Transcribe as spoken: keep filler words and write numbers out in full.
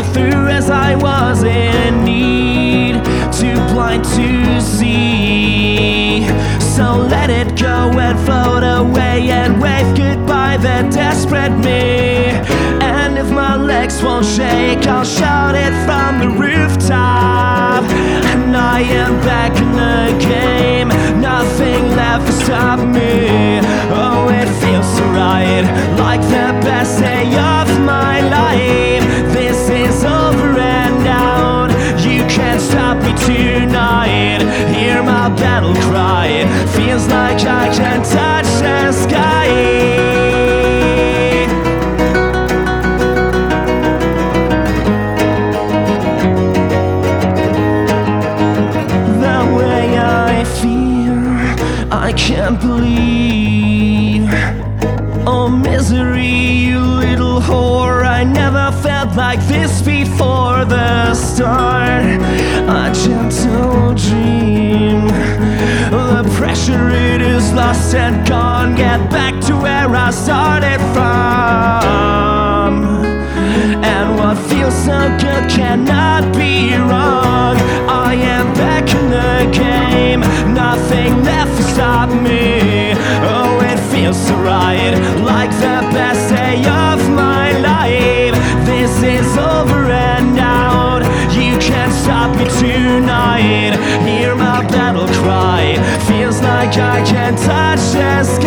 through as I was in need, too blind to see. So let it go and float away and wave goodbye the desperate me. And if my legs won't shake, I'll shout it from the rooftop. And I am back in the game, nothing left to stop me. Oh, it feels so right, like the best day of my life. This is over and out, you can't stop me tonight. Hear my battle cry, feels like I can touch the sky. I can't believe, oh misery, you little whore. I never felt like this before the start. A gentle dream, the pressure it is lost and gone. Get back to where I started from. And what feels so good cannot be wrong. I am back in the game, nothing left to stop me. Oh, it feels so right, like the best day of my life. This is over and out, you can't stop me tonight. Hear my battle cry, feels like I can touch the sky.